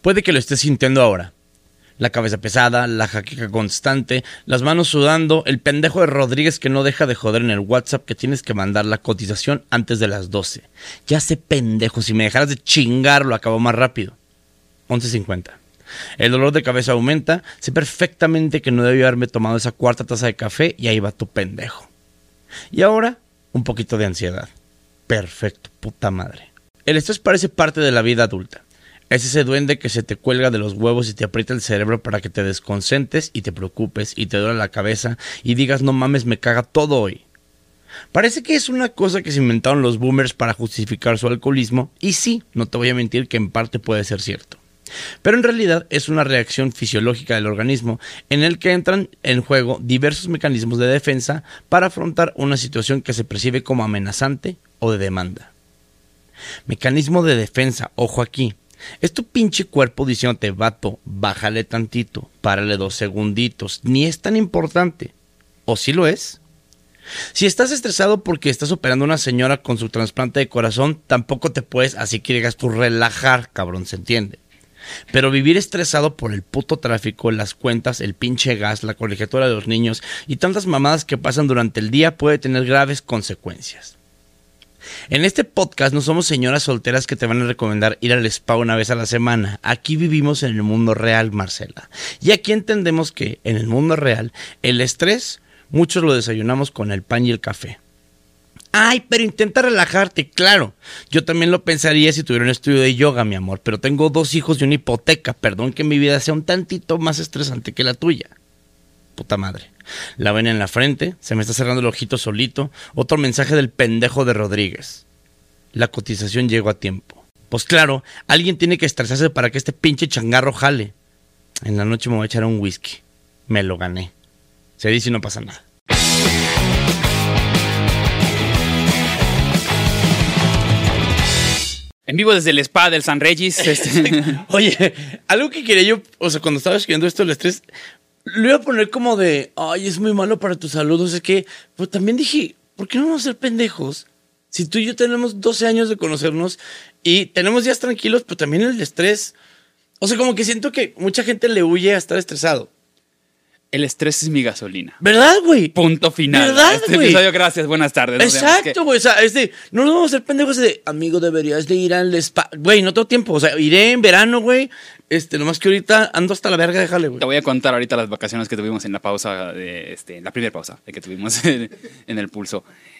Puede que lo estés sintiendo ahora. La cabeza pesada, la jaqueca constante, las manos sudando, el pendejo de Rodríguez que no deja de joder en el WhatsApp que tienes que mandar la cotización antes de las 12. Ya sé, pendejo, si me dejaras de chingar lo acabo más rápido. 11:50. El dolor de cabeza aumenta, sé perfectamente que no debí haberme tomado esa cuarta taza de café y ahí va tu pendejo. Y ahora, un poquito de ansiedad. Perfecto, puta madre. El estrés parece parte de la vida adulta. Es ese duende que se te cuelga de los huevos y te aprieta el cerebro para que te desconcentres y te preocupes y te duele la cabeza y digas no mames, me caga todo hoy. Parece que es una cosa que se inventaron los boomers para justificar su alcoholismo y sí, no te voy a mentir que en parte puede ser cierto. Pero en realidad es una reacción fisiológica del organismo en el que entran en juego diversos mecanismos de defensa para afrontar una situación que se percibe como amenazante o de demanda. Mecanismo de defensa, ojo aquí. Es tu pinche cuerpo diciéndote, vato, bájale tantito, párale 2 segunditos, ni es tan importante. ¿O sí lo es? Si estás estresado porque estás operando a una señora con su trasplante de corazón, tampoco te puedes, así que digas tú, relajar, cabrón, se entiende. Pero vivir estresado por el puto tráfico, las cuentas, el pinche gas, la colegiatura de los niños y tantas mamadas que pasan durante el día puede tener graves consecuencias. En este podcast no somos señoras solteras que te van a recomendar ir al spa una vez a la semana. Aquí vivimos en el mundo real, Marcela. Y aquí entendemos que, en el mundo real, el estrés, muchos lo desayunamos con el pan y el café. Ay, pero intenta relajarte, claro. Yo también lo pensaría si tuviera un estudio de yoga, mi amor. Pero tengo 2 hijos y una hipoteca. Perdón que mi vida sea un tantito más estresante que la tuya. Puta madre. La vena en la frente, se me está cerrando el ojito solito. Otro mensaje del pendejo de Rodríguez. La cotización llegó a tiempo. Pues claro, alguien tiene que estresarse para que este pinche changarro jale. En la noche me voy a echar un whisky. Me lo gané. Se dice y no pasa nada. En vivo desde el spa del San Regis. Oye, algo que quería yo, o sea, cuando estaba escribiendo esto, el estrés, lo iba a poner como de, ay, es muy malo para tu salud, o sea que, pero también dije, ¿por qué no vamos a ser pendejos? Si tú y yo tenemos 12 años de conocernos y tenemos días tranquilos, pero también el estrés, o sea, como que siento que mucha gente le huye a estar estresado. El estrés es mi gasolina. ¿Verdad, güey? Punto final. ¿Verdad, este güey? episodio, gracias, buenas tardes. Exacto, güey. O sea, no nos vamos a ser pendejos de, amigo, deberías de ir al spa. Güey, no tengo tiempo. O sea, iré en verano, güey. Nomás que ahorita ando hasta la verga, déjale, güey. Te voy a contar ahorita las vacaciones que tuvimos en la pausa, la primera pausa que tuvimos en el Pulso.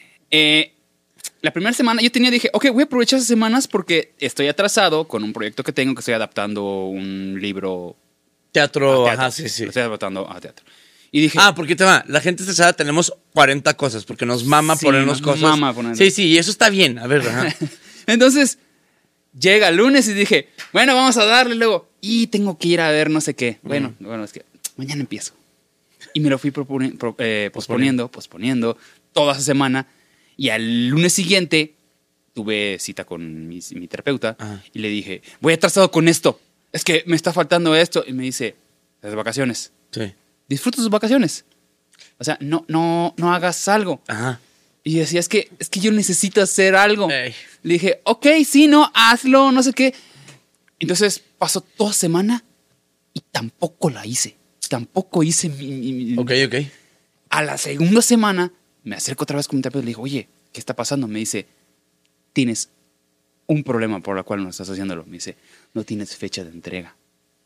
La primera semana dije, ok, voy a aprovechar esas semanas porque estoy atrasado con un proyecto que tengo, que estoy adaptando un libro. Teatro, ajá, sí. Lo estoy adaptando a teatro. Y dije, porque te va, la gente estresada tenemos 40 cosas, porque nos mama sí, ponernos cosas. Sí, y eso está bien, a ver, ajá. Entonces, llega el lunes y dije, bueno, vamos a darle luego. Y tengo que ir a ver no sé qué. Bueno, es que mañana empiezo. Y me lo fui posponiendo toda esa semana. Y al lunes siguiente tuve cita con mi terapeuta. Ajá. Y le dije, voy atrasado con esto. Es que me está faltando esto. Y me dice, las vacaciones. Sí. Disfruta tus vacaciones. O sea, no hagas algo. Ajá. Y decía, es que yo necesito hacer algo. Ey. Le dije, ok, sí, no, hazlo, no sé qué. Entonces pasó toda semana y tampoco la hice. Tampoco hice mi... Ok. A la segunda semana me acerco otra vez con mi terapeuta y le digo, oye, ¿qué está pasando? Me dice, tienes un problema por el cual no estás haciéndolo. Me dice, no tienes fecha de entrega.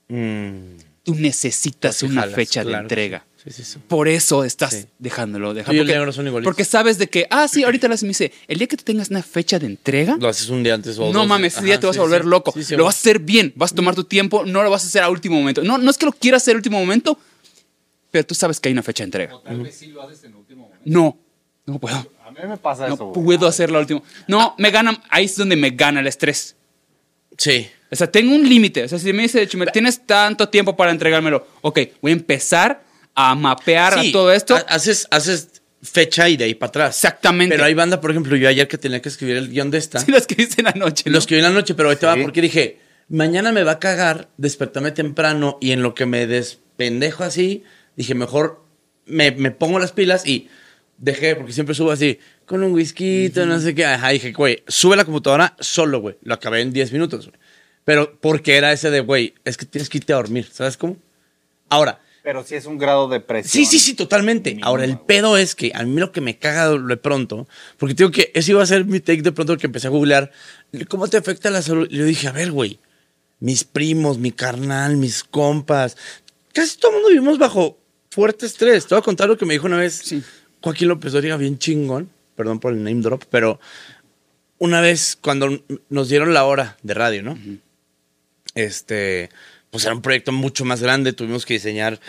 Tú necesitas una fecha de entrega. Sí. Por eso estás dejándolo. Tú y el negro son igualitos. Porque sabes de que, sí, ahorita lo haces. Me dice, el día que tú tengas una fecha de entrega, lo haces un día antes o dos. No mames, ese día te vas a volver loco. Sí, lo vas a hacer bien, vas a tomar tu tiempo, no lo vas a hacer a último momento. No es que lo quieras hacer a último momento, pero tú sabes que hay una fecha de entrega. O tal vez sí lo haces en último momento. No puedo. A mí me pasa eso. No puedo hacerlo a último. No, me gana, ahí es donde me gana el estrés. Sí. O sea, tengo un límite. O sea, si me dice, Chumel, tienes tanto tiempo para entregármelo. Ok, voy a empezar a mapear a todo esto. Haces fecha y de ahí para atrás. Exactamente. Pero hay banda, por ejemplo, yo ayer que tenía que escribir el guión de esta. Sí, lo escribiste en la noche, ¿no? Lo escribí en la noche, pero ahorita va porque dije, mañana me va a cagar despertarme temprano y en lo que me despendejo así, dije, mejor me pongo las pilas y dejé, porque siempre subo así, con un whisky, no sé qué. Ajá, dije, güey, sube la computadora solo, güey. Lo acabé en 10 minutos, güey. Pero porque era ese de, güey, es que tienes que irte a dormir, ¿sabes cómo? Ahora, Pero sí es un grado de presión. sí, totalmente. Mínimo, Ahora, el güey. pedo es que a mí lo que me caga de pronto, porque te digo que ese iba a ser mi take de pronto que empecé a googlear, ¿cómo te afecta la salud? Y yo dije, a ver, güey, mis primos, mi carnal, mis compas, casi todo el mundo vivimos bajo fuerte estrés. Te voy a contar lo que me dijo una vez Sí. Joaquín López Dóriga, bien chingón, perdón por el name drop, pero una vez cuando nos dieron la hora de radio, ¿no? Pues era un proyecto mucho más grande, tuvimos que diseñar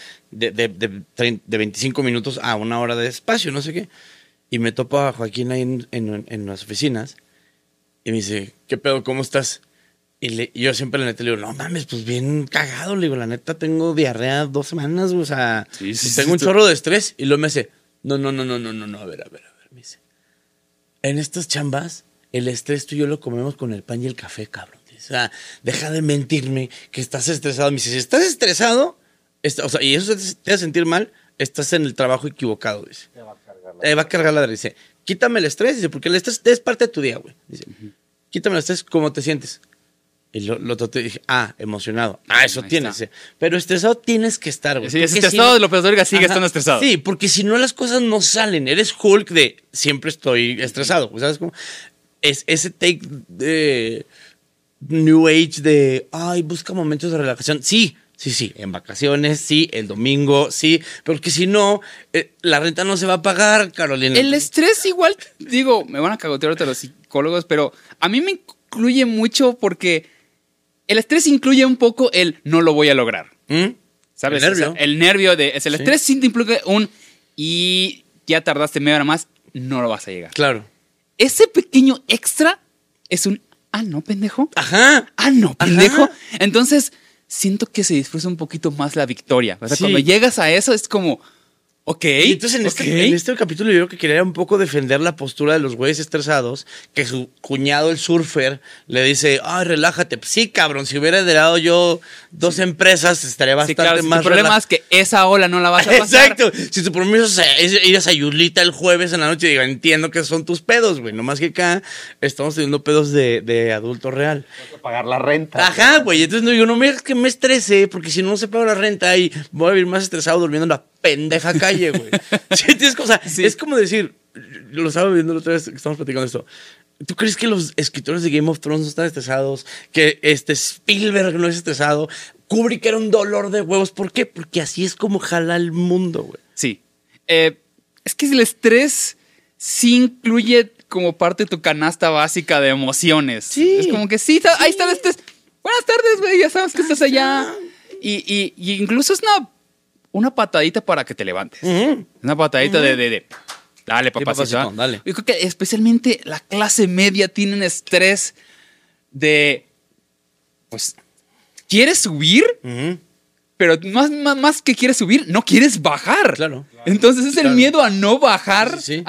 de 25 minutos a una hora de espacio, no sé qué. Y me topo a Joaquín ahí en las oficinas y me dice, ¿qué pedo? ¿Cómo estás? Y yo siempre la neta le digo, no mames, pues bien cagado, le digo, la neta tengo diarrea 2 semanas, o sea, Sí, tengo un chorro de estrés. Y luego me dice, no, a ver, me dice, en estas chambas, el estrés tú y yo lo comemos con el pan y el café, cabrón. O sea, deja de mentirme que estás estresado. Me dice, si estás estresado, o sea, y eso te hace sentir mal, estás en el trabajo equivocado, dice. Te va a cargar la Te va a cargar la dice, quítame el estrés, dice, porque el estrés es parte de tu día, güey. Dice, quítame el estrés, ¿cómo te sientes? Y lo traté y dije, emocionado. Eso Ahí tienes. está. Pero estresado tienes que estar, güey. Sí, Porque ese estado de López Dóriga sigue Ajá. estando estresado. Sí, porque si no las cosas no salen. Eres Hulk de siempre estoy estresado. ¿Sabes cómo? Es ese take de New Age de, busca momentos de relajación. Sí. En vacaciones, sí. El domingo, sí. Porque si no, la renta no se va a pagar, Carolina. El estrés igual, digo, me van a cagotear ahorita los psicólogos, pero a mí me incluye mucho porque el estrés incluye un poco el no lo voy a lograr. ¿Sabes? El nervio. O sea, el nervio de... el Sí. estrés sí te implica y ya tardaste media hora más, no lo vas a llegar. Claro. Ese pequeño extra es un... no, pendejo. Ajá. No, pendejo. Ajá. Entonces, siento que se disfruta un poquito más la victoria. O sea, Sí. cuando llegas a eso es como... Ok. Y entonces en este capítulo yo creo que quería un poco defender la postura de los güeyes estresados, que su cuñado, el surfer, le dice, relájate. Pues sí, cabrón, si hubiera liderado yo 2 empresas, estaría Sí, bastante claro, más el problema es que esa ola no la vas a pasar. Exacto. Si tu promedio es ir a Sayulita el jueves en la noche, digo, entiendo que son tus pedos, güey. Nomás que acá estamos teniendo pedos de adulto real. Tengo que pagar la renta. Ajá, güey. Entonces no digo, no me que me estrese, porque si no se paga la renta y voy a vivir más estresado durmiendo en la pendeja calle, güey. ¿Sí? Sí. Es como decir, lo estaba viendo la otra vez que estamos platicando esto. ¿Tú crees que los escritores de Game of Thrones no están estresados? Que Spielberg no es estresado. Kubrick era un dolor de huevos. ¿Por qué? Porque así es como jala el mundo, güey. Sí. Es que el estrés sí incluye como parte de tu canasta básica de emociones. Sí. Es como que sí, ahí está el estrés. Buenas tardes, güey, ya sabes que estás allá. Y incluso es una patadita para que te levantes. Una patadita de dale, papacito. papacito, dale. Yo creo que especialmente la clase media tiene un estrés de, pues, ¿quieres subir? Pero más que quieres subir, no quieres bajar. Claro. Entonces es el miedo a no bajar Sí.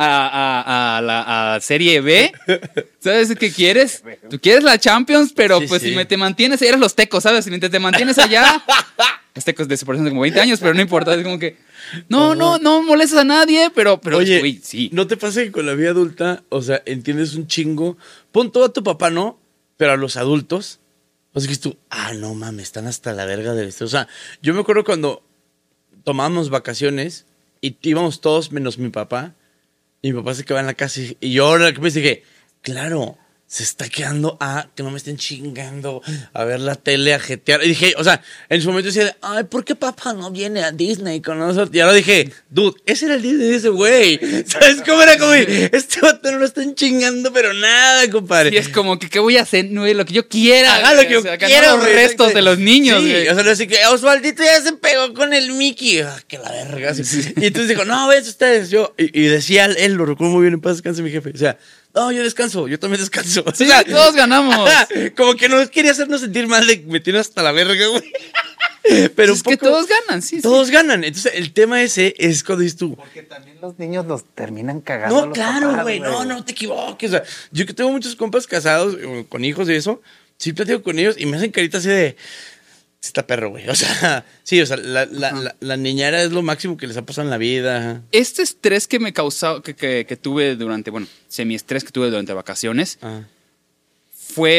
a la Serie B. ¿Sabes qué quieres? Tú quieres la Champions, pero Sí, pues sí. si te mantienes, eres los tecos, ¿sabes? Si te mantienes allá, los tecos desaparecen de como 20 años, pero no importa. Es como que, no molestas a nadie, pero Oye, güey, sí. ¿no te pasa que con la vida adulta, o sea, entiendes un chingo? Pon todo a tu papá, ¿no? Pero a los adultos, o sea, que tú, no mames, están hasta la verga del estrés. O sea, yo me acuerdo cuando tomábamos vacaciones y íbamos todos menos mi papá, y mi papá se quedaba en la casa y yo ahora que me dije, claro, se está quedando que no me estén chingando a ver la tele, a jetear. Y dije, o sea, en su momento decía, ¿por qué papá no viene a Disney con nosotros? Y ahora dije, dude, ese era el Disney de ese güey. ¿Sabes cómo era? Como, este vato no lo están chingando, pero nada, compadre. Y es como que, ¿qué voy a hacer? No, lo que yo quiera. Haga lo que yo que quiera, no los güey. restos de los niños. Sí, güey. o sea, así que Osvaldito ya se pegó con el Mickey. Que la verga. Así. Y entonces dijo, no, ves ustedes. Y decía él, lo recuerdo muy bien, en paz descanse mi jefe. O sea, no, yo descanso, yo también descanso. Sí, o sea, todos ganamos. como que no quería hacernos sentir mal de me tiene hasta la verga, güey. Pero Es que todos ganan, sí. Todos ganan. Entonces, el tema ese es cuando dices tú. Porque también los niños los terminan cagando. No, los claro, papás, güey. No te equivoques. O sea, yo que tengo muchos compas casados con hijos y eso, sí platico con ellos y me hacen caritas así de. Está perro, güey. O sea, sí, o sea, la niñera es lo máximo que les ha pasado en la vida. Este estrés que me causó, que tuve durante, semiestrés que tuve durante vacaciones, fue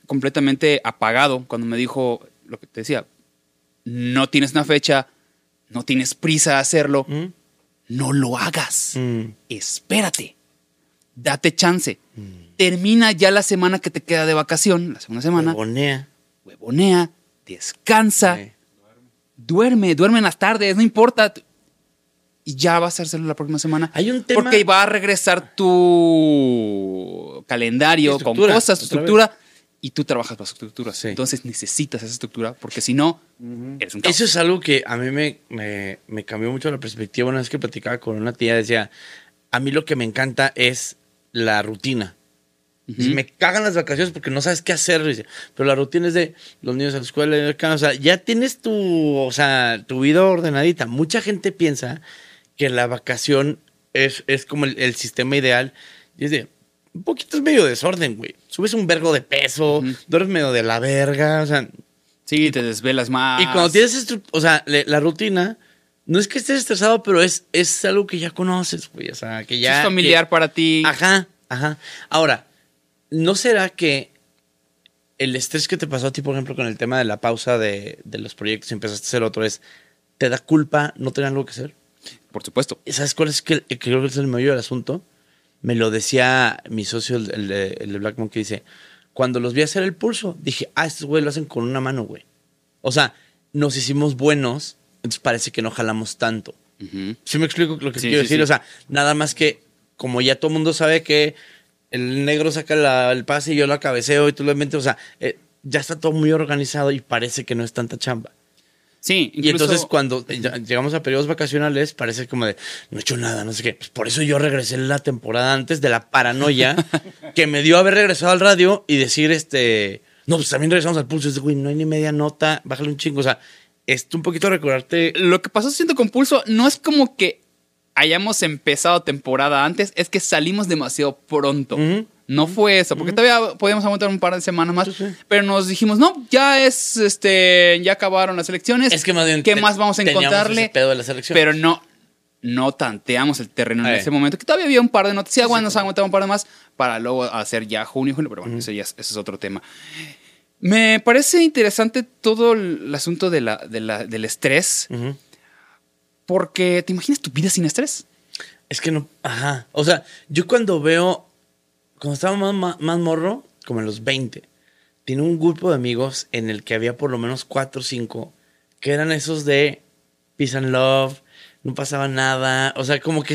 completamente apagado cuando me dijo lo que te decía. No tienes una fecha, no tienes prisa de hacerlo, no lo hagas. Espérate, date chance. Termina ya la semana que te queda de vacación, la segunda semana. Huevonea, descansa, duerme en las tardes, no importa. Y ya vas a hacerlo la próxima semana. Hay un tema... Porque va a regresar tu calendario con cosas, tu estructura, y tú trabajas para su estructura. Sí. Entonces necesitas esa estructura, porque si no, eres un caos. Eso es algo que a mí me cambió mucho la perspectiva. Una vez que platicaba con una tía, decía, a mí lo que me encanta es la rutina. Dice, me cagan las vacaciones porque no sabes qué hacer. Dice, pero la rutina es de los niños a la escuela. O sea, ya tienes tu vida ordenadita. Mucha gente piensa que la vacación es como el sistema ideal. Y es de, un poquito es medio desorden, güey. Subes un vergo de peso, duermes medio de la verga, o sea... Sí, te desvelas más. Y cuando tienes, la rutina, no es que estés estresado, pero es algo que ya conoces, güey. O sea, que ya... Es familiar para ti. Ajá. Ahora, ¿no será que el estrés que te pasó a ti, por ejemplo, con el tema de la pausa de los proyectos y empezaste a hacer otro, te da culpa no tener algo que hacer? Por supuesto. ¿Sabes cuál es que creo que es el meollo del asunto? Me lo decía mi socio, el de Black Monkey, dice, cuando los vi hacer el pulso, dije, estos güey lo hacen con una mano, güey. O sea, nos hicimos buenos, entonces parece que no jalamos tanto. ¿Sí me explico lo que quiero decir? Sí. O sea, nada más que, como ya todo el mundo sabe que el negro saca el pase y yo lo cabeceo y tú lo metes, o sea, ya está todo muy organizado y parece que no es tanta chamba. Sí, incluso... Y entonces cuando llegamos a periodos vacacionales parece como de, no he hecho nada, no sé qué. Pues por eso yo regresé la temporada antes de la paranoia que me dio haber regresado al radio y decir, no, pues también regresamos al pulso. Güey, no hay ni media nota, bájale un chingo. O sea, un poquito recordarte... Lo que pasó siento con pulso no es como que hayamos empezado temporada antes, es que salimos demasiado pronto. No fue eso, porque todavía podíamos aguantar un par de semanas más, pero nos dijimos, no, ya ya acabaron las elecciones. Es que más bien ¿qué más vamos a encontrarle? Ese pedo de las elecciones. Pero no tanteamos el terreno en ese momento, que todavía había un par de noticias, bueno, nos aguantaba un par de más para luego hacer ya junio, pero bueno, ese es otro tema. Me parece interesante todo el asunto del estrés, porque ¿te imaginas tu vida sin estrés? Es que no, o sea, yo cuando estaba más morro, como en los 20, tenía un grupo de amigos en el que había por lo menos 4 o 5 que eran esos de peace and love, no pasaba nada, o sea, como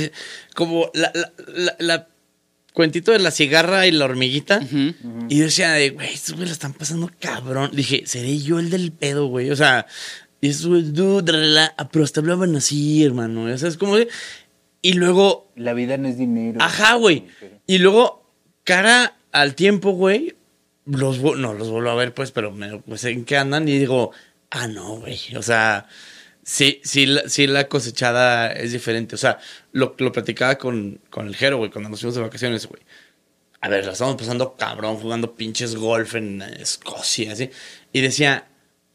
la cuentito de la cigarra y la hormiguita, y yo decía, güey, estos güey la están pasando cabrón. Dije, ¿seré yo el del pedo, güey? O sea, y eso, pero hasta hablaban así, hermano, o sea, es como de... Y luego... La vida no es dinero. Ajá, güey. Y luego... Cara al tiempo, güey, los vuelvo a ver, pues, pero pues en qué andan y digo, no, güey, o sea, sí, la cosechada es diferente, o sea, lo platicaba con el Jero, güey, cuando nos fuimos de vacaciones, güey. A ver, la estamos pasando cabrón, jugando pinches golf en Escocia, así, y decía,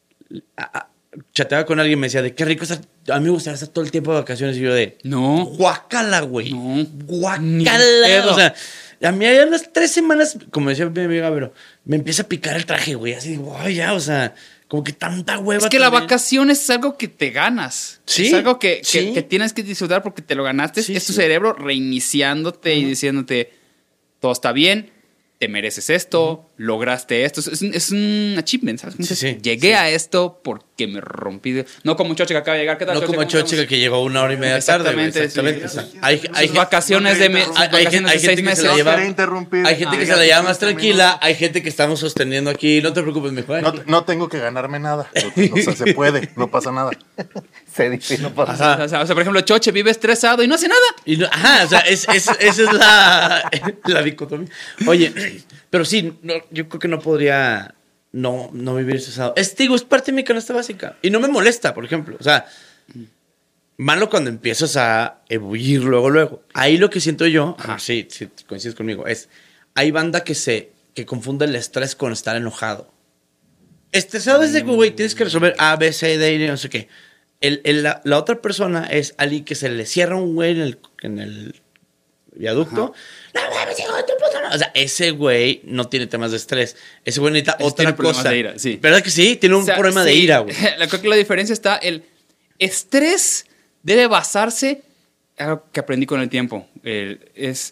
chateaba con alguien y me decía, de qué rico estar, a mí me gustaría estar todo el tiempo de vacaciones, y yo no, guácala, güey, no, guácala, o sea, a mí hay unas 3 semanas, como decía mi amiga, pero me empieza a picar el traje, güey. Así digo, ay, ya, o sea, como que tanta hueva. Es que la vacación es algo que te ganas. Sí. Es algo que tienes que disfrutar porque te lo ganaste. Es tu cerebro reiniciándote y diciéndote, todo está bien, te mereces esto, lograste esto. Es un achievement, ¿sabes? Sí. Llegué a esto porque me rompí. No como Choche que acaba de llegar. ¿Qué tal, no Choche? como Choche que llegó 1 hora y media tarde. Exactamente. O sea, hay vacaciones de 6 meses. Hay gente que se la lleva más tranquila. Hay gente que estamos sosteniendo aquí. No te preocupes, mi Juan. No tengo que ganarme nada. O sea, se puede, no pasa nada. Se dice, no pasa nada. O sea, por ejemplo, Choche vive estresado y no hace nada. O sea, esa es la dicotomía. Oye, pero sí, yo creo que no podría no vivir estresado. Es parte de mi canasta básica. Y no me molesta, por ejemplo. O sea, malo cuando empiezas a ebullir luego. Ahí lo que siento yo, sí, coincides conmigo, hay banda que confunde el estrés con estar enojado. Estresado es de que, güey, tienes que resolver A, B, C, D, y no sé qué. La otra persona es alguien que se le cierra un güey en el viaducto. No mames, hijo de tu puta O sea, ese güey no tiene temas de estrés. Ese güey necesita Tiene otra problemas cosa. de ira, sí. ¿Verdad que sí? Tiene un O sea, problema de sí. ira, güey. Creo que la diferencia está, el estrés debe basarse, algo que aprendí con el tiempo, es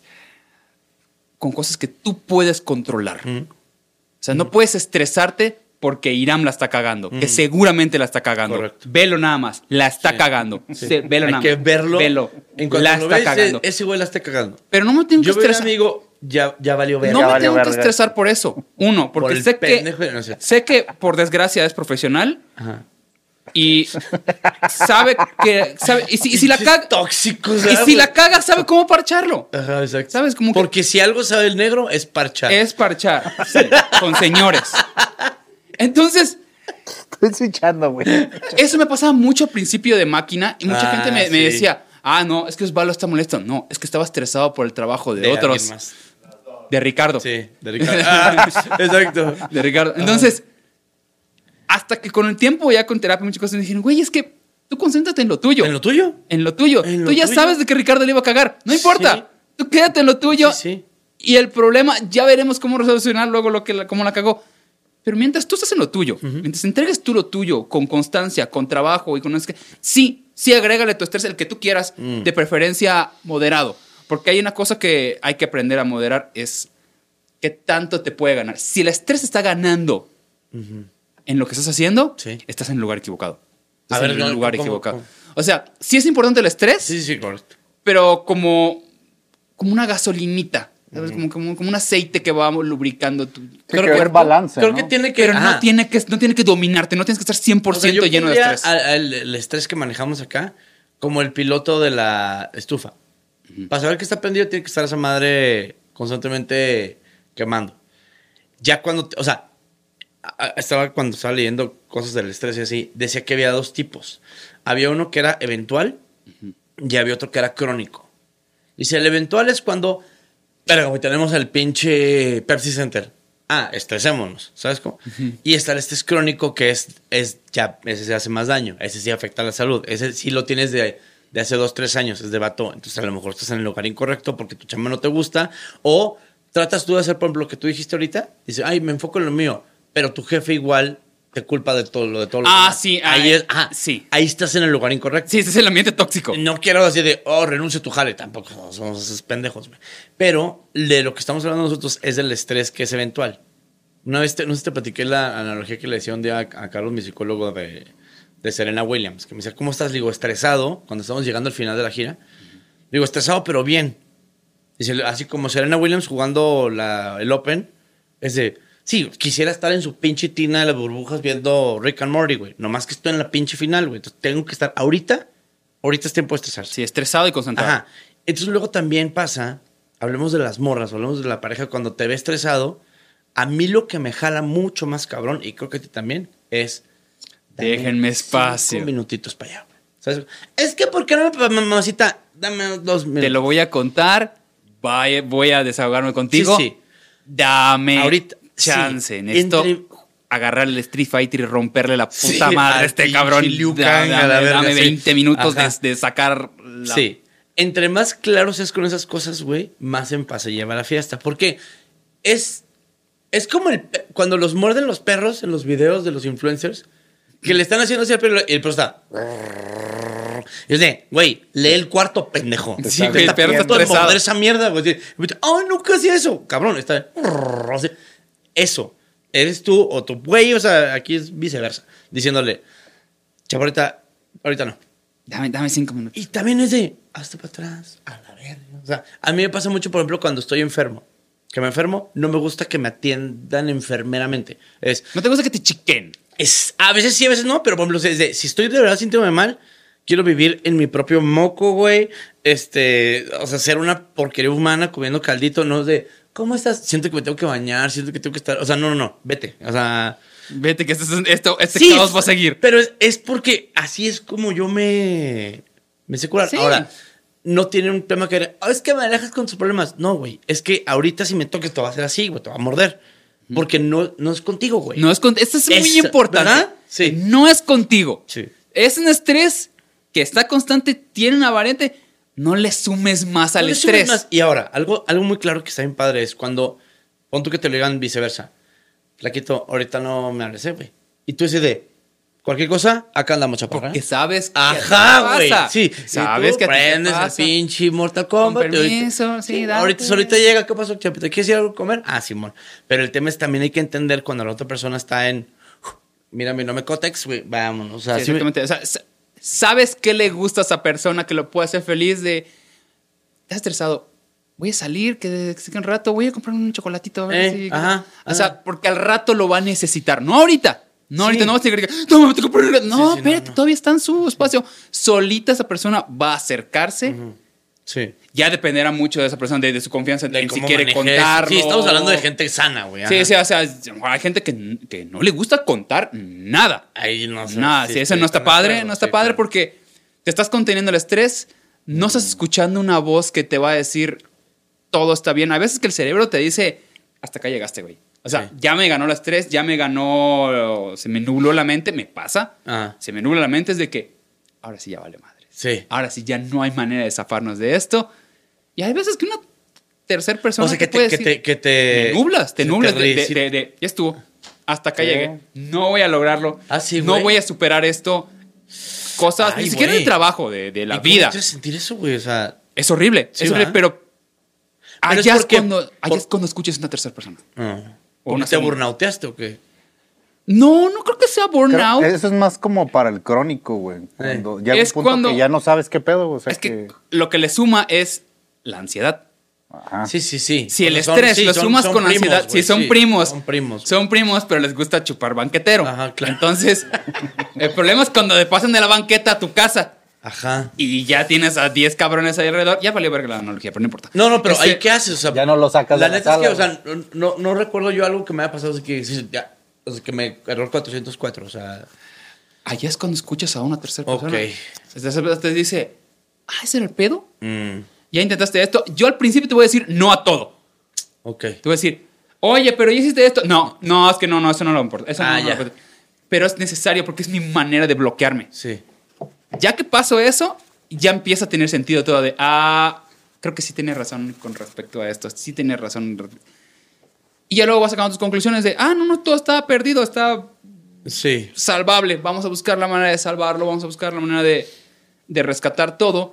con cosas que tú puedes controlar. O sea, no puedes estresarte porque Iram la está cagando, que seguramente la está cagando. Correcto. Velo nada más, la está cagando. Sí. Velo Hay nada que más. verlo. Velo. En cuanto La lo está ves, cagando. ese güey la está cagando. Pero no me tengo que Yo veo a un estresar. amigo, ya valió ver. No Ya me valió tengo que verga. estresar por eso. Uno, Por porque el sé pendejo, que, no sé. sé que por desgracia es profesional Ajá. y sabe que... y si la caga... Tóxicos, Y si la caga, sabe cómo parcharlo. Ajá, exacto. ¿Sabes? Como que Porque si algo sabe el negro, es parchar. es parchar. Sí, con señores. Entonces, Estoy switchando, güey. eso me pasaba mucho al principio de máquina y mucha gente me sí. decía, no, es que Osvaldo está molesto. No, es que estaba estresado por el trabajo de alguien otros. más. De Ricardo. Sí, de Ricardo. Ah, exacto. De Ricardo. Entonces, hasta que con el tiempo, ya con terapia, muchas cosas me dijeron, güey, es que tú concéntrate en lo tuyo. ¿En lo tuyo? En lo tuyo. En lo Tú ya tuyo. sabes de que Ricardo le iba a cagar. No importa. Sí. Tú quédate en lo tuyo. Sí, sí. Y el problema, ya veremos cómo solucionar luego cómo la cagó. Pero mientras tú estás en lo tuyo, mientras entregues tú lo tuyo con constancia, con trabajo y con... Sí, agrégale tu estrés, el que tú quieras, de preferencia moderado. Porque hay una cosa que hay que aprender a moderar, es qué tanto te puede ganar. Si el estrés está ganando en lo que estás haciendo, Sí. estás en el lugar equivocado. A Estás ver, en el lugar ¿cómo? equivocado. O sea, sí es importante el estrés, Sí, correcto. pero como una gasolinita. ¿Sabes? Como un aceite que va lubricando tu Tiene que haber balance, Creo ¿no? que tiene que... pero ajá. no tiene que dominarte, no tienes que estar 100% O sea, yo lleno de pondría estrés. el estrés que manejamos acá como el piloto de la estufa. Para saber que está prendido tiene que estar esa madre constantemente quemando. Ya cuando... O sea, cuando estaba leyendo cosas del estrés y así, decía que había dos tipos. Había uno que era eventual y había otro que era crónico. Dice, el eventual es cuando... Pero güey, tenemos el pinche Pepsi Center. Estresémonos, ¿sabes cómo? Y está el estrés crónico que ese se hace más daño. Ese sí afecta a la salud. Ese sí lo tienes de hace 2-3 años, es de vato. Entonces a lo mejor estás en el lugar incorrecto porque tu chamba no te gusta. O tratas tú de hacer, por ejemplo, lo que tú dijiste ahorita. Dices, me enfoco en lo mío. Pero tu jefe igual te culpa de todo lo demás. Sí. Sí. Ahí estás en el lugar incorrecto. Sí, ese es el ambiente tóxico. No quiero decir de, renuncia a tu jale. Tampoco somos esos pendejos. Güey. Pero de lo que estamos hablando nosotros es del estrés que es eventual. Una vez, no sé si te platiqué la analogía que le decía un día a Carlos, mi psicólogo de Serena Williams, que me decía, ¿cómo estás? Digo, estresado, cuando estamos llegando al final de la gira. Digo, estresado, pero bien. Dice, así como Serena Williams jugando el Open, es de... Sí, quisiera estar en su pinche tina de las burbujas viendo Rick and Morty, güey. Nomás que estoy en la pinche final, güey. Entonces tengo que estar ahorita es tiempo de estresarse. Sí, estresado y concentrado. Ajá. Entonces luego también pasa, hablemos de las morras, hablemos de la pareja, cuando te ve estresado, a mí lo que me jala mucho más cabrón, y creo que a ti también, es... dame Déjenme espacio. 5 minutitos para allá, güey. ¿Sabes? Es que, ¿por qué no me... Mamacita, dame 2 minutos. Te lo voy a contar. Voy a desahogarme contigo. Sí. Dame Ahorita, chance. sí. Necesito agarrar el Street Fighter y romperle la puta Sí, madre a al este pinche cabrón. Liu Kang a la verga, Dame sí. 20 minutos Ajá. de sacar la... Sí. Entre más claro seas con esas cosas, güey, más en paz se lleva la fiesta. Porque es como cuando los muerden los perros en los videos de los influencers, que le están haciendo así al perro y el perro está... Y es de, güey, lee el cuarto, pendejo. Sí, güey, el perro está punto de estresado. morder esa mierda, güey. Nunca hacía eso. Cabrón, está... Eso. Eres tú o tu güey, o sea, aquí es viceversa. Diciéndole, chaparrita, ahorita no. Dame 5 minutos. Y también es de, hasta para atrás, a la verga. O sea, a mí me pasa mucho, por ejemplo, cuando estoy enfermo. Que me enfermo, no me gusta que me atiendan enfermeramente. ¿No te gusta que te chiquen? A veces sí, a veces no, pero por ejemplo, es de, si estoy de verdad sintiéndome mal, quiero vivir en mi propio moco, güey. O sea, ser una porquería humana comiendo caldito, no es de, ¿cómo estás? Siento que me tengo que bañar, siento que tengo que estar. O sea, no, vete. O sea. Vete, que este Sí, caos va a seguir. Pero es porque así es como yo me sé curar. Sí. Ahora, no tiene un tema que... es que me alejas con tus problemas. No, güey. Es que ahorita si me toques te va a hacer así, güey. Te va a morder. Porque no es contigo, güey. No es esto es muy importante. ¿Verdad? Sí. No es contigo. Sí. Es un estrés que está constante, tiene una variante, no le sumes más al No le sumes estrés. más. Y ahora, algo muy claro que está bien padre es cuando, pon tú que te lo digan viceversa. Flaquito, ahorita no me hables, güey. Y tú dices de, cualquier cosa, acá andamos, chaparra. Porque sabes que Ajá, güey. pasa. Sí. Sabes y tú que a ti te prendes el pasa. pinche Mortal Kombat. Con permiso, sí, date. ahorita llega, ¿qué pasó, chapito? ¿Quieres ir a algo a comer? Ah, Simón. Pero el tema es también hay que entender cuando la otra persona está en, mírame, no me cotex, güey, vámonos. O sea, Sí, exactamente. O sea, sabes qué le gusta a esa persona que lo puede hacer feliz de... Estás estresado. Voy a salir, que un rato, voy a comprar un chocolatito. A ver si... ajá, O sea, porque al rato lo va a necesitar. No ahorita. No, ahorita no vas a tener que... No, me tengo que comprar... No, sí, espérate, no. todavía está en su espacio. Solita esa persona va a acercarse. sí. Ya dependerá mucho de esa persona, de su confianza en si cómo quiere manejes. contarlo. Sí, estamos hablando de gente sana, güey. Sí, ajá. o sea, hay gente que no le gusta contar nada. Ahí no sé. Nada, sí, eso no está padre, no está padre porque te estás conteniendo el estrés, no estás escuchando una voz que te va a decir todo está bien. A veces que el cerebro te dice, hasta acá llegaste, güey. O sea, Sí. ya me ganó el estrés, ya me ganó, se me nubló la mente, me pasa. Ajá. Se me nubla la mente, es de que ahora sí ya vale madre. Sí. Ahora sí ya no hay manera de zafarnos de esto. Y hay veces que una tercera persona O sea, que puede te, decir, que te... te nublas se de ya estuvo. Hasta acá Sí. llegué. No voy a lograrlo. Ah, sí, no güey. voy a superar esto. Cosas, Ay, ni siquiera güey. el trabajo, de la ¿Y cómo vida. te hace sentir eso, güey? O sea... Es horrible, Sí, es horrible, ¿verdad? pero Pero allá, es es porque- allá es cuando escuchas a una tercera persona. No. O ¿O una te segunda. burnauteaste o qué? No, no creo que sea burnout. Eso es más como para el crónico, güey. Cuando llega Es un punto cuando- que ya no sabes qué pedo, o sea Es que lo que le suma es la ansiedad. Ajá. Sí. Si el O sea, son- estrés sí, lo son- sumas son con primos, ansiedad, güey, si son sí, primos. Son primos. Son primos, pero les gusta chupar banquetero. Ajá, claro. Entonces, el problema es cuando te pasan de la banqueta a tu casa Ajá. y ya tienes a 10 cabrones ahí alrededor. Ya valió verga la analogía, pero no importa. No, pero Este, ahí qué haces, o sea... Ya no lo sacas La de la neta es que, o sala, sea, no recuerdo yo algo que me haya pasado, así que... sí, ya, o sea, que me... Error 404, o sea... allá es cuando escuchas a una tercera Ok. persona. Esa persona te dice, ¿ese era el pedo? mm, Ya intentaste esto. Yo al principio te voy a decir no a todo. ok. Te voy a decir, oye, pero ¿ya hiciste esto? No, es que no, eso no lo importa. Eso no Ya. lo importa. Pero es necesario porque es mi manera de bloquearme. Sí. Ya que pasó eso, ya empieza a tener sentido todo de, creo que sí tienes razón con respecto a esto. Sí tienes razón. Y ya luego vas sacando tus conclusiones de, no, todo está perdido, está Sí. salvable. Vamos a buscar la manera de salvarlo, vamos a buscar la manera de rescatar todo.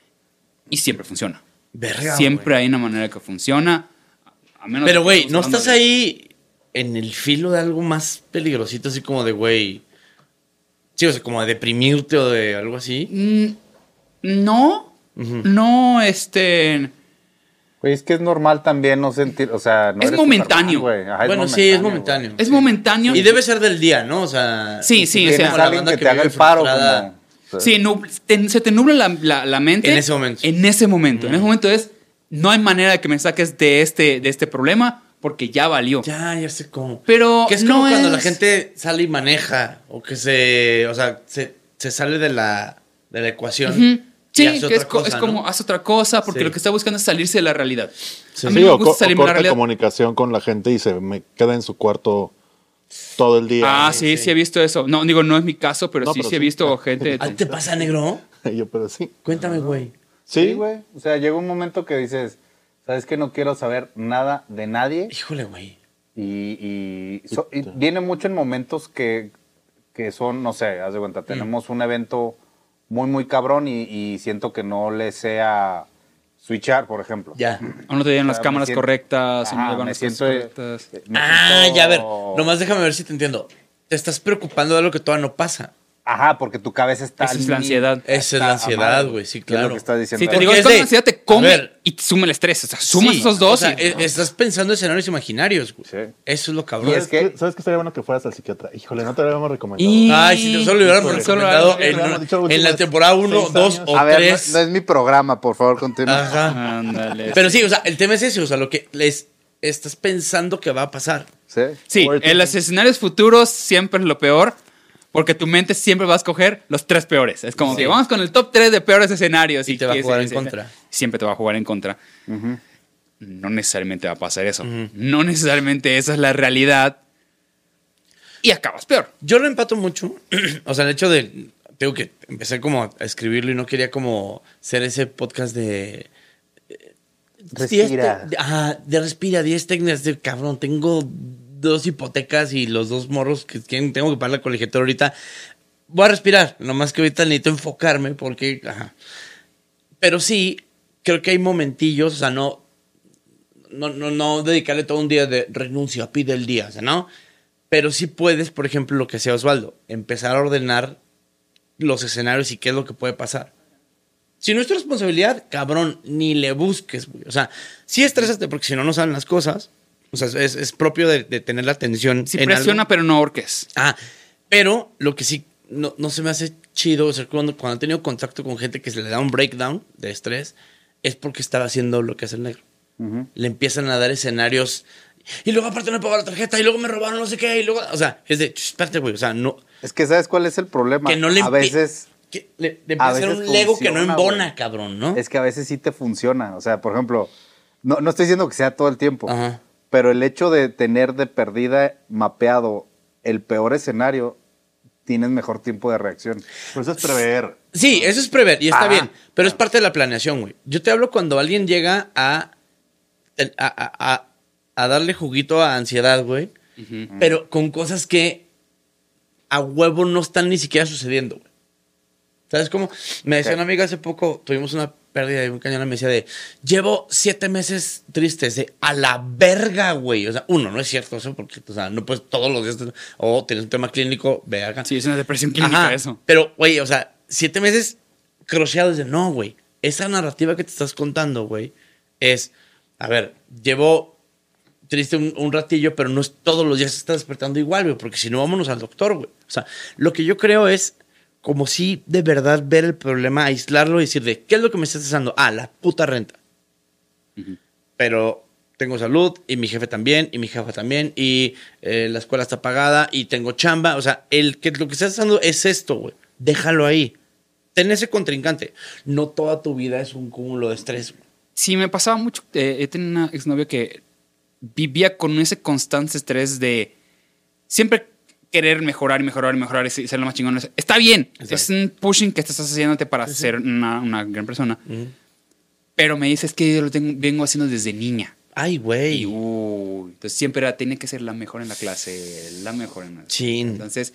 Y siempre funciona. Verga, Siempre güey. hay una manera que funciona. A menos Pero, que güey, estamos ¿no hablando estás de- ahí en el filo de algo más peligrosito, así como de, güey... Sí, o sea, como de deprimirte o de algo así? No, no, Güey, es que es normal también no sentir, o sea, no Es eres momentáneo. Superman, güey. Ajá, Bueno, sí, es güey. momentáneo. es Sí. momentáneo. Y debe ser del día, ¿no? O sea... Sí, sí, o sea, Tienes como la a alguien banda que que te haga vive el paro frustrada. como... Sí, se te nubla la mente. En ese momento. En ese momento. En ese momento no hay manera de que me saques de este problema porque ya valió. Ya sé cómo. Pero Que es no como cuando la es- gente sale y maneja, o que se sale de la ecuación. Ujú. Sí, y hace que otra es cosa, como ¿no? hace otra cosa porque Sí. lo que está buscando es salirse de la realidad. Sí. A mí Sí, me o, gusta o salirme de la corta realidad. comunicación con la gente y se me queda en su cuarto todo el día. Sí, sí he visto eso. No, digo, no es mi caso, pero No, sí, pero sí he sí. visto gente. ¿A ti te pasa, negro? Yo, pero sí. Cuéntame, güey. Sí, Sí, güey. O sea, llega un momento que dices, ¿sabes qué? No quiero saber nada de nadie. Híjole, güey. Y viene mucho en momentos que son, no sé, haz de cuenta, tenemos un evento muy, muy cabrón y siento que no le sea switchar, por ejemplo. Ya. O no te dieron O las sea, cámaras me siento- correctas, o no Ajá, llevan me las cosas siento- correctas. me Ya, a ver. siento- Nomás déjame ver si te entiendo. Te estás preocupando de algo que todavía no pasa. Ajá, porque tu cabeza está... Esa es la ansiedad. Esa es la ansiedad, güey, sí, ¿Qué es claro. lo que estás diciendo? Sí, te Porque digo, es es cuando de- la ansiedad te a come ver. y te suma el estrés. O sea, sumas Sí, esos dos. O sea, y- estás pensando en escenarios imaginarios, güey. Sí. Eso es lo cabrón. Y es que- ¿Sabes qué estaría bueno que fueras al psiquiatra? Híjole, no te lo habíamos recomendado. Y- Ay, si solo lo hubiéramos Híjole. recomendado Solo lo hubiéramos dicho en la últimas temporada 1, 6 2 años. o A ver, 3. no es mi programa, por favor, continúa. Ajá. Ándale. Pero sí, o sea, el tema es ese, o sea, lo que estás pensando que va a pasar. Sí. Sí, Overthinking. en los escenarios futuros siempre es lo peor, porque tu mente siempre va a escoger los 3 peores. Es como Sí. que vamos con el top 3 de peores escenarios. Y te va a que jugar ese- en contra. Siempre te va a jugar en contra. No necesariamente va a pasar eso. No necesariamente esa es la realidad. Y acabas peor. Yo lo empato mucho. O sea, el hecho de. tengo que empecé como a escribirlo y no quería como ser ese podcast de... Respira. De respira, 10 técnicas de cabrón. Tengo 2 hipotecas y los 2 morros que tengo que pagar la colegiatura ahorita. Voy a respirar, nomás que ahorita necesito enfocarme porque... Ajá. Pero sí, creo que hay momentillos, o sea, no dedicarle todo un día de renuncia, pide el día, o sea, ¿no? Pero sí puedes, por ejemplo, lo que hacía Osvaldo, empezar a ordenar los escenarios y qué es lo que puede pasar. Si no es tu responsabilidad, cabrón, ni le busques, güey. O sea, sí estrésate porque si no, no salen las cosas. O sea, es propio de tener la atención. Sí presiona, algo. pero no orques. Pero lo que sí no se me hace chido, o sea, cuando he tenido contacto con gente que se le da un breakdown de estrés, es porque estaba haciendo lo que hace el negro. Uh-huh. Le empiezan a dar escenarios y luego aparte no me pagó la tarjeta y luego me robaron no sé qué y luego, o sea, es de, espérate, güey, o sea, no. Es que ¿sabes cuál es el problema? Que no le a veces... Que le empieza a hacer un Lego que no embona, güey. Cabrón, ¿no? Es que a veces sí te funciona. O sea, por ejemplo, no estoy diciendo que sea todo el tiempo, ajá, pero el hecho de tener de perdida mapeado el peor escenario, tienes mejor tiempo de reacción. Pues eso es prever. Sí, eso es prever y está bien, pero es parte de la planeación, güey. Yo te hablo cuando alguien llega a darle juguito a ansiedad, güey, uh-huh, pero con cosas que a huevo no están ni siquiera sucediendo, güey. ¿Sabes cómo? Me decía una amiga hace poco, tuvimos una pérdida de un cañón, me decía de, llevo 7 meses tristes, de a la verga, güey. O sea, no es cierto eso, porque, o sea, no puedes todos los días, o tienes un tema clínico, ve acá. Sí, es una depresión clínica. Ajá, eso. Pero, güey, o sea, 7 meses crocheados de, no, güey, esa narrativa que te estás contando, güey, es, a ver, llevo triste un ratillo, pero no es todos los días se está despertando igual, güey, porque si no, vámonos al doctor, güey. O sea, lo que yo creo es como si de verdad ver el problema, aislarlo y decir de, ¿qué es lo que me está estresando? La puta renta. Uh-huh. Pero tengo salud y mi jefe también y mi jefa también y la escuela está pagada y tengo chamba. O sea, lo que está estresando es esto, güey. Déjalo ahí. Ten ese contrincante. No toda tu vida es un cúmulo de estrés, güey. Sí, me pasaba mucho. He tenido una exnovia que vivía con ese constante estrés de siempre querer mejorar y ser lo más chingón. Está bien. Exacto. Es un pushing que te estás haciéndote para ser una gran persona. Uh-huh. Pero me dices que yo lo vengo haciendo desde niña. Ay, güey. Entonces siempre tiene que ser la mejor en la clase, la mejor en la clase. Chin. Entonces,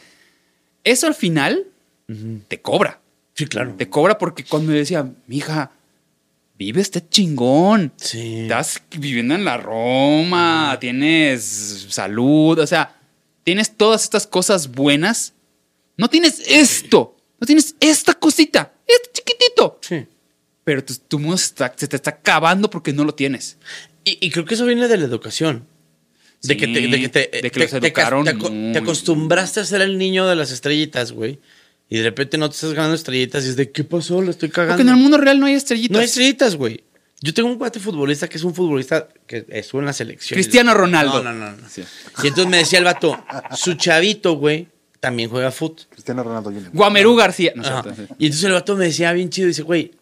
eso al final uh-huh, te cobra. Sí, claro. Te cobra porque cuando le decía, mija, vive este chingón. Sí. Estás viviendo en la Roma, uh-huh, tienes salud, o sea, tienes todas estas cosas buenas. No tienes esto. No tienes esta cosita. Este chiquitito. Sí. Pero tu mundo se te está acabando porque no lo tienes. Y creo que eso viene de la educación. De que los educaron. Te acostumbraste a ser el niño de las estrellitas, güey. Y de repente no te estás ganando estrellitas. Y es de, ¿qué pasó? Lo estoy cagando. Porque en el mundo real no hay estrellitas. No hay estrellitas, güey. Yo tengo un cuate futbolista que es un futbolista que estuvo en la selección. Cristiano Ronaldo. No. Sí. Y entonces me decía el vato, su chavito, güey, también juega fútbol. Cristiano Ronaldo Jr. Guamerú García. No, y entonces el vato me decía bien chido, dice, güey,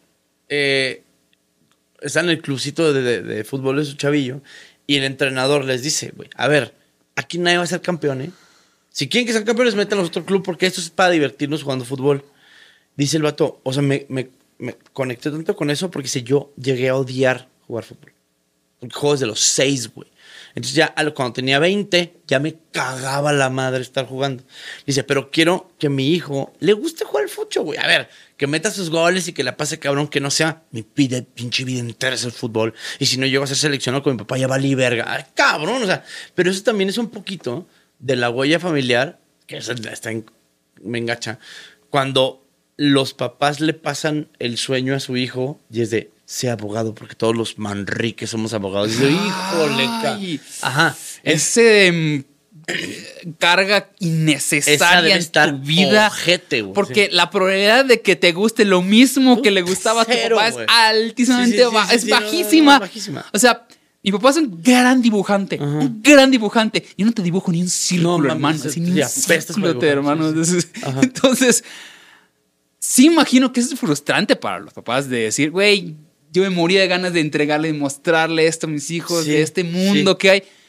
está en el clubcito de fútbol de su chavillo y el entrenador les dice, güey, a ver, aquí nadie va a ser campeón, ¿eh? Si quieren que sean campeones, métanlos a otro club porque esto es para divertirnos jugando fútbol. Dice el vato, o sea, me conecté tanto con eso porque yo llegué a odiar jugar fútbol. Porque juego desde los 6, güey. Entonces ya cuando tenía 20, ya me cagaba la madre estar jugando. Dice, pero quiero que a mi hijo le guste jugar al fucho, güey. A ver, que meta sus goles y que la pase cabrón, que no sea mi pinche vida entera es el fútbol. Y si no llego a ser seleccionado con mi papá, ya valí verga. Ay, cabrón, o sea, pero eso también es un poquito de la huella familiar, que me engacha. Cuando los papás le pasan el sueño a su hijo y es de, sea abogado, porque todos los manriques somos abogados. Y yo, híjole, ajá. Ese carga innecesaria en tu vida. Ojete, porque sí, la probabilidad de que te guste lo mismo que le gustaba a tu papá es altísimamente bajísima. No, bajísima. O sea, mi papá es un gran dibujante. Ajá. Un gran dibujante. Yo no te dibujo ni un círculo, hermano. Así, ni un círculo, hermano. Entonces, sí imagino que es frustrante para los papás de decir, güey, yo me moría de ganas de entregarle y mostrarle esto a mis hijos, de este mundo que hay.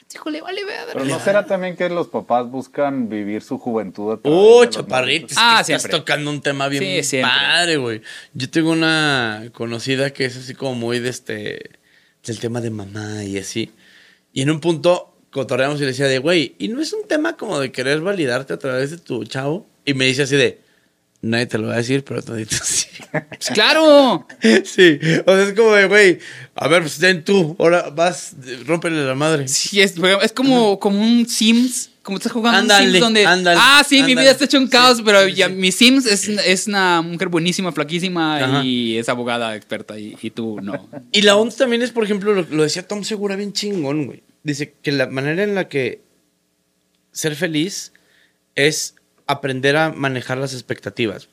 híjole, vale, Pero ¿no será también que los papás buscan vivir su juventud a través de los chaparrito, es Ah, que estás siempre. tocando un tema bien Sí, siempre. padre, güey. Yo tengo una conocida que es así como muy del tema de mamá y así. Y en un punto cotorreamos y le decía güey, ¿y no es un tema como de querer validarte a través de tu chavo? Y me dice así nadie te lo va a decir, pero todito sí. Pues claro. Sí, o sea, es como güey, a ver, pues ten tú, ahora vas, rómpele la madre. Sí, es como un Sims. Como estás jugando un Sims donde... mi ándale. vida está hecho un caos, pero Sí, ya sí. mi Sims es una mujer buenísima, flaquísima Ajá. y es abogada experta y tú no. Y la OMS también es, por ejemplo, lo decía Tom Segura bien chingón, güey. Dice que la manera en la que ser feliz es aprender a manejar las expectativas.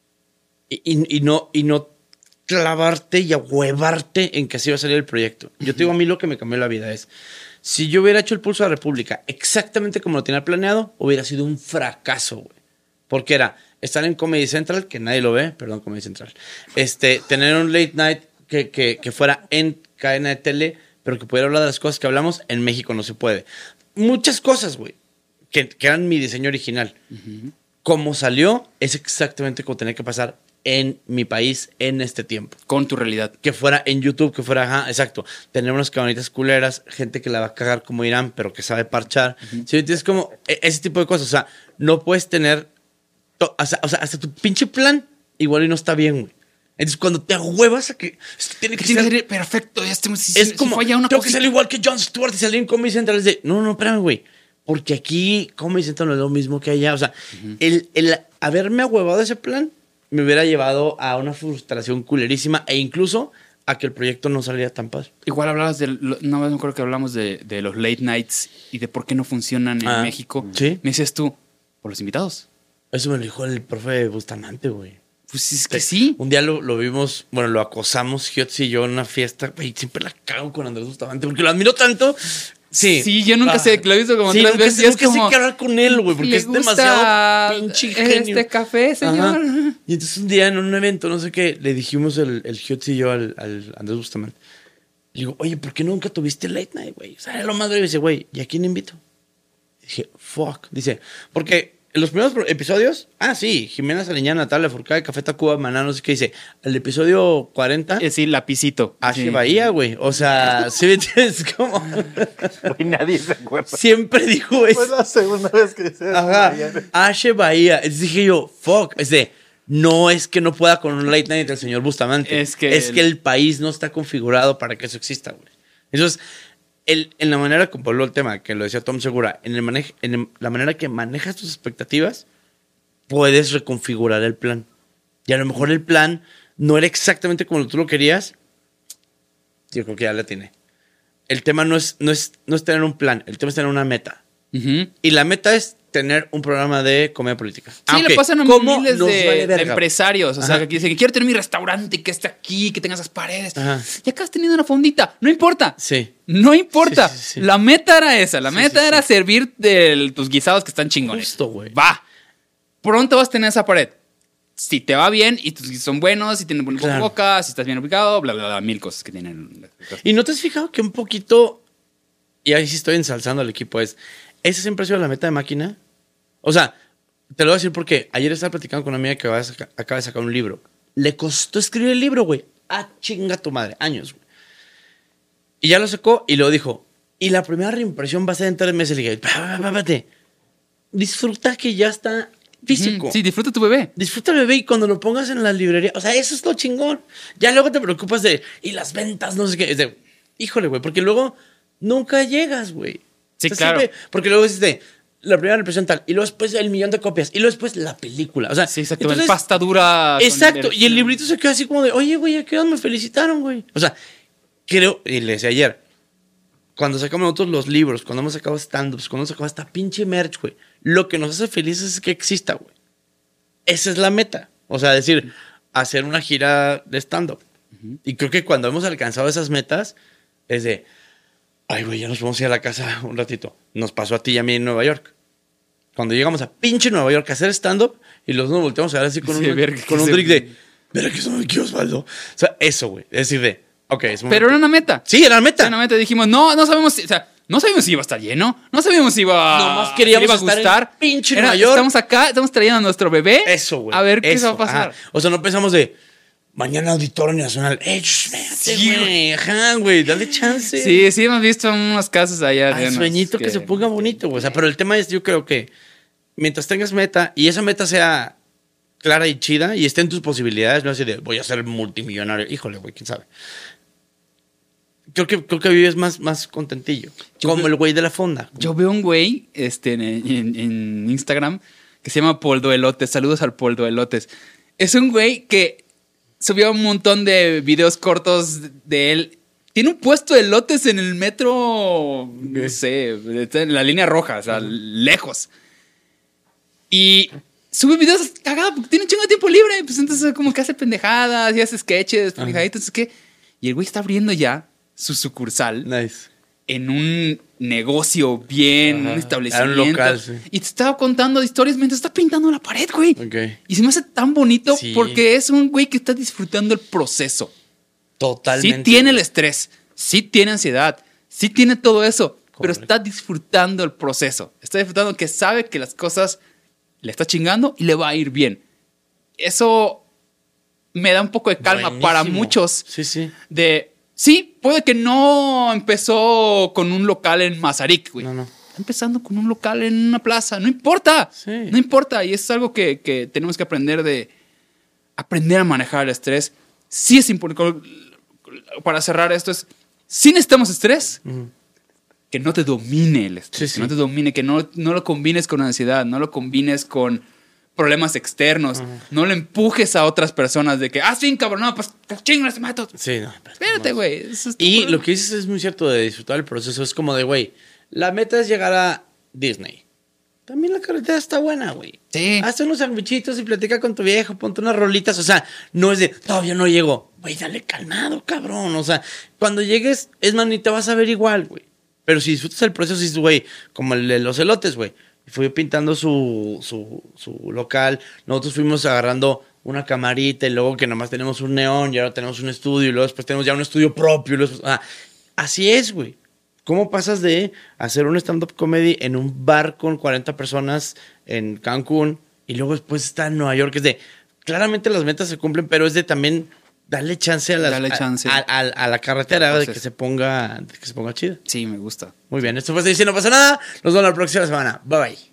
Y no clavarte y ahuevarte en que así va a salir el proyecto. Yo te digo, a mí lo que me cambió la vida es, si yo hubiera hecho el Pulso de la República exactamente como lo tenía planeado, hubiera sido un fracaso, güey. Porque era estar en Comedy Central, que nadie lo ve, perdón, Comedy Central. Tener un late night que fuera en cadena de tele, pero que pudiera hablar de las cosas que hablamos, en México no se puede. Muchas cosas, güey, que eran mi diseño original. Como salió, es exactamente como tenía que pasar en mi país en este tiempo. Con tu realidad. Que fuera en YouTube, que fuera, ajá, exacto. Tener unas cabanitas culeras, gente que la va a cagar como Irán, pero que sabe parchar. ¿Sí? Es como ese tipo de cosas. O sea, no puedes tener... hasta tu pinche plan igual y no está bien, güey. Entonces, cuando te ahuevas a que esto tiene que Tiene que ser... ser perfecto. Es como, falla una tengo que cosita. ser igual que Jon Stewart y salir en Comedy Central. Es de, no, espérame, güey. Porque aquí Comedy Central no es lo mismo que allá. O sea, el haberme ahuevado ese plan me hubiera llevado a una frustración culerísima e incluso a que el proyecto no saliera tan padre. Igual hablabas no me acuerdo que hablamos de los late nights y de por qué no funcionan en México. ¿Sí? Me decías tú, por los invitados. Eso me lo dijo el profe Bustamante, güey. Pues es que sí. Un día lo vimos, bueno, lo acosamos, Giotzi y yo en una fiesta. Güey, siempre la cago con Andrés Bustamante porque lo admiro tanto. Sí. Sí, yo nunca sé, lo he visto como tres veces. Nunca sé qué hablar con él, güey, porque le es gusta demasiado pinche genio. café, señor. Ajá. Y entonces un día en un evento, no sé qué, le dijimos el Giotzi y yo al Andrés Bustamante. Le digo, oye, ¿por qué nunca tuviste late night, güey? O sea, era lo más breve. Y dice, güey, ¿y a quién invito? Dije, fuck. Dice, porque en los primeros episodios, sí, Jimena Sariñana, Natalia Furcade, Café Tacuba, Maná, no sé qué dice. El episodio 40, Sí, lapicito. Ashe Sí. Bahía, güey. O sea, sí, es como... Y nadie se acuerda. Siempre dijo eso. Fue la segunda vez que hice eso. Ajá, Ashe Bahía. Entonces dije yo, fuck. No es que no pueda con un late night del señor Bustamante. Es que el país no está configurado para que eso exista, güey. Entonces, en la manera, como habló el tema, que lo decía Tom Segura, en la manera que manejas tus expectativas, puedes reconfigurar el plan. Y a lo mejor el plan no era exactamente como tú lo querías. Yo creo que ya la tiene. El tema no es tener un plan, el tema es tener una meta. Ujú. Y la meta es tener un programa de comedia política. Sí, le pasan a ¿cómo miles nos de vale verga? empresarios. O sea, Ajá. que dicen que quiero tener mi restaurante, que esté aquí, que tenga esas paredes. Ajá. Y acá has tenido una fondita. No importa. Sí. No importa. Sí, sí, sí. La meta era esa. La meta sí, era sí. servir tus guisados que están chingones. Justo, güey. Va. Pronto vas a tener esa pared. Si te va bien y tus guisados son buenos, si tienen buena Claro. boca, si estás bien ubicado, bla, bla, bla, mil cosas que tienen. ¿Y no te has fijado que un poquito, y ahí sí estoy ensalzando al equipo, esa siempre ha sido la meta de Máquina? O sea, te lo voy a decir porque ayer estaba platicando con una amiga que acaba de sacar un libro. Le costó escribir el libro, güey. Chinga tu madre. Años, güey. Y ya lo sacó y lo dijo. Y la primera reimpresión va a ser en 3 meses. Le dije, espérate. Disfruta que ya está físico. Sí, disfruta tu bebé. Disfruta el bebé y cuando lo pongas en la librería, o sea, eso es lo chingón. Ya luego te preocupas y las ventas, no sé qué. Híjole, güey, porque luego nunca llegas, güey. Sí, O sea, claro. porque luego dices la primera impresión tal, y luego después el 1,000,000 de copias, y luego después la película. O sea, Sí, exacto. entonces, El pasta dura. exacto. Y el librito se queda así como de, oye, güey, ¿a qué hora me felicitaron, güey? O sea, creo, y le decía ayer, cuando sacamos nosotros los libros, cuando hemos sacado stand-ups, cuando hemos sacado esta pinche merch, güey, lo que nos hace felices es que exista, güey. Esa es la meta. O sea, decir, hacer una gira de stand-up. Y creo que cuando hemos alcanzado esas metas, es de, ay, güey, ya nos vamos a ir a la casa un ratito. Nos pasó a ti y a mí en Nueva York. Cuando llegamos a pinche Nueva York a hacer stand-up, y los nos volteamos a ver así con Sí, un drink de, verga que son aquí, Osvaldo. O sea, eso, güey. Es decir, de, ok, es Pero era una meta. Sí, era la meta. Era una meta. Dijimos, no sabemos si. O sea, No sabíamos si iba a estar lleno. No sabíamos si Nomás queríamos si iba a estar gustar. en pinche Nueva York. Estamos acá, estamos trayendo a nuestro bebé. Eso, güey. A ver qué eso, va a pasar. ajá. O sea, no pensamos de mañana Auditorio Nacional. Sí, güey. Ajá, güey. Dale chance. Sí, hemos visto unos casos allá. Al sueñito que se ponga bonito, güey. O sea, pero el tema es, yo creo que mientras tengas meta y esa meta sea clara y chida y esté en tus posibilidades, no así de voy a ser multimillonario. Híjole, güey, quién sabe. Creo que vives más contentillo. Como el güey de la fonda. Yo veo un güey en Instagram que se llama Poldo Elotes. Saludos al Poldo Elotes. Es un güey que subió un montón de videos cortos de él. Tiene un puesto de elotes en el metro, no sé, en la línea roja, o sea, lejos. Y sube videos cagados porque tiene un chingo de tiempo libre. Pues entonces como que hace pendejadas y hace sketches, pendejaditos, ¿qué? Y el güey está abriendo ya su sucursal. Nice. En un negocio bien, un establecimiento. Un local, sí. Y te estaba contando historias mientras está pintando la pared, güey. Ok. Y se me hace tan bonito Sí. porque es un güey que está disfrutando el proceso. Totalmente. Sí tiene el estrés, sí tiene ansiedad, sí tiene todo eso, pero Correcto. está disfrutando el proceso. Está disfrutando que sabe que las cosas le está chingando y le va a ir bien. Eso me da un poco de calma Buenísimo. para muchos Sí, sí. de... Sí, puede que no empezó con un local en Mazarik, güey. No. Está empezando con un local en una plaza. No importa. Sí. No importa. Y es algo que tenemos que aprender a manejar el estrés. Sí es importante. Para cerrar esto es, sí necesitamos estrés. Que no te domine el estrés. Sí, sí. Que no te domine, que no lo combines con ansiedad, no lo combines con problemas externos. No lo empujes a otras personas de que, sí, cabrón, no, pues chingas, te mato. Sí, no. Espérate, güey. Eso es tu Y problema. lo que dices es muy cierto de disfrutar el proceso. Es como de, güey, la meta es llegar a Disney. También la carretera está buena, güey. Sí. Hazte unos sandwichitos y platica con tu viejo, ponte unas rolitas. O sea, no es de, todavía no llego. Güey, dale calmado, cabrón. O sea, cuando llegues, es más, ni te vas a ver igual, güey. Pero si disfrutas el proceso, dices, güey, como el de los elotes, güey. Fui pintando su local. Nosotros fuimos agarrando una camarita y luego que nomás tenemos un neón y ahora tenemos un estudio y luego después tenemos ya un estudio propio. Y luego después, así es, güey. ¿Cómo pasas de hacer un stand-up comedy en un bar con 40 personas en Cancún y luego después está en Nueva York? Es de, claramente las metas se cumplen, pero es de también darle chance a la carretera de que se ponga chida. Sí, me gusta. Muy bien, esto fue así, si no pasa nada. Nos vemos la próxima semana. Bye bye.